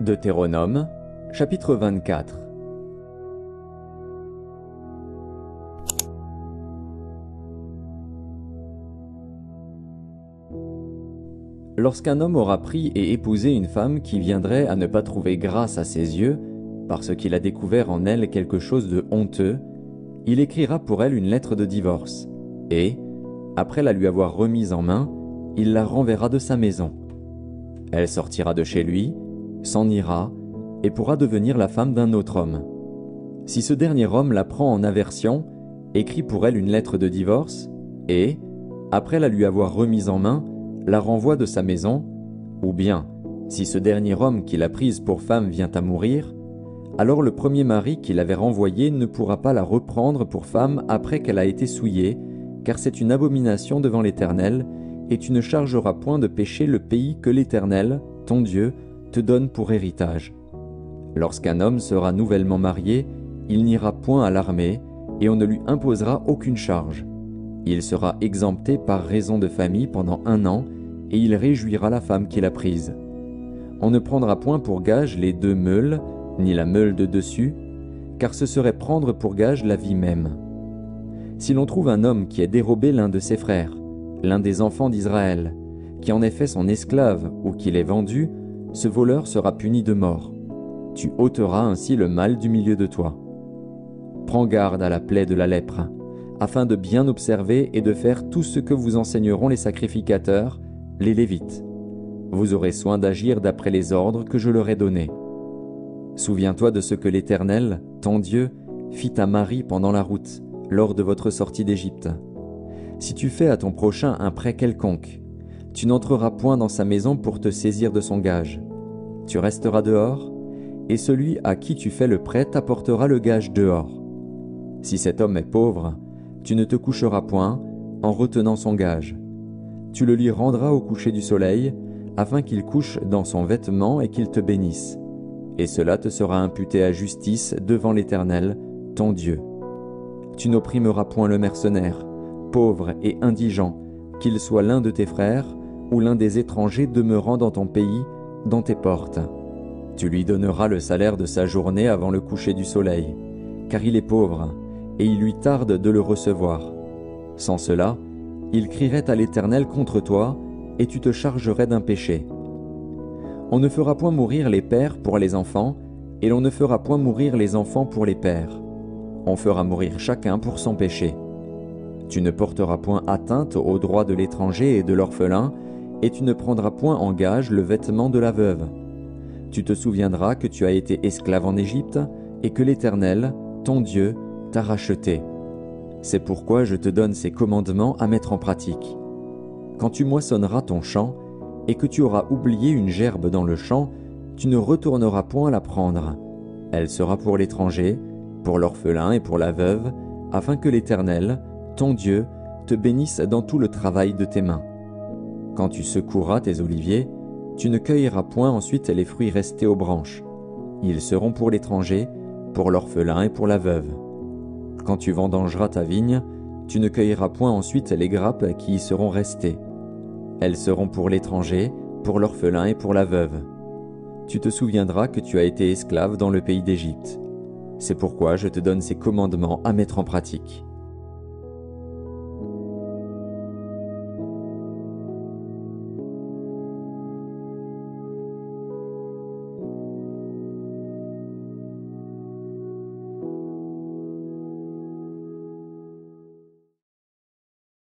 Deutéronome, chapitre 24. Lorsqu'un homme aura pris et épousé une femme qui viendrait à ne pas trouver grâce à ses yeux, parce qu'il a découvert en elle quelque chose de honteux, il écrira pour elle une lettre de divorce, et, après la lui avoir remise en main, il la renverra de sa maison. Elle sortira de chez lui, s'en ira, et pourra devenir la femme d'un autre homme. Si ce dernier homme la prend en aversion, écrit pour elle une lettre de divorce, et, après la lui avoir remise en main, la renvoie de sa maison, ou bien, si ce dernier homme qui l'a prise pour femme vient à mourir, alors le premier mari qui l'avait renvoyée ne pourra pas la reprendre pour femme après qu'elle a été souillée, car c'est une abomination devant l'Éternel, et tu ne chargeras point de péché le pays que l'Éternel, ton Dieu, te donne pour héritage. Lorsqu'un homme sera nouvellement marié, il n'ira point à l'armée, et on ne lui imposera aucune charge. Il sera exempté par raison de famille pendant 1 an, et il réjouira la femme qu'il a prise. On ne prendra point pour gage les 2 meules, ni la meule de dessus, car ce serait prendre pour gage la vie même. Si l'on trouve un homme qui a dérobé l'un de ses frères, l'un des enfants d'Israël, qui en est fait son esclave ou qui l'ait vendu, ce voleur sera puni de mort. Tu ôteras ainsi le mal du milieu de toi. Prends garde à la plaie de la lèpre, afin de bien observer et de faire tout ce que vous enseigneront les sacrificateurs, les Lévites. Vous aurez soin d'agir d'après les ordres que je leur ai donnés. Souviens-toi de ce que l'Éternel, ton Dieu, fit à Marie pendant la route, lors de votre sortie d'Égypte. Si tu fais à ton prochain un prêt quelconque, tu n'entreras point dans sa maison pour te saisir de son gage. Tu resteras dehors, et celui à qui tu fais le prêt t'apportera le gage dehors. Si cet homme est pauvre, tu ne te coucheras point en retenant son gage. Tu le lui rendras au coucher du soleil, afin qu'il couche dans son vêtement et qu'il te bénisse. Et cela te sera imputé à justice devant l'Éternel, ton Dieu. Tu n'opprimeras point le mercenaire, pauvre et indigent, qu'il soit l'un de tes frères ou l'un des étrangers demeurant dans ton pays, dans tes portes. Tu lui donneras le salaire de sa journée avant le coucher du soleil, car il est pauvre, et il lui tarde de le recevoir. Sans cela, il crierait à l'Éternel contre toi, et tu te chargerais d'un péché. On ne fera point mourir les pères pour les enfants, et l'on ne fera point mourir les enfants pour les pères. On fera mourir chacun pour son péché. Tu ne porteras point atteinte aux droits de l'étranger et de l'orphelin, et tu ne prendras point en gage le vêtement de la veuve. Tu te souviendras que tu as été esclave en Égypte, et que l'Éternel, ton Dieu, t'a racheté. C'est pourquoi je te donne ces commandements à mettre en pratique. Quand tu moissonneras ton champ, et que tu auras oublié une gerbe dans le champ, tu ne retourneras point la prendre. Elle sera pour l'étranger, pour l'orphelin et pour la veuve, afin que l'Éternel, ton Dieu, te bénisse dans tout le travail de tes mains. Quand tu secoueras tes oliviers, tu ne cueilleras point ensuite les fruits restés aux branches. Ils seront pour l'étranger, pour l'orphelin et pour la veuve. Quand tu vendangeras ta vigne, tu ne cueilleras point ensuite les grappes qui y seront restées. Elles seront pour l'étranger, pour l'orphelin et pour la veuve. Tu te souviendras que tu as été esclave dans le pays d'Égypte. C'est pourquoi je te donne ces commandements à mettre en pratique.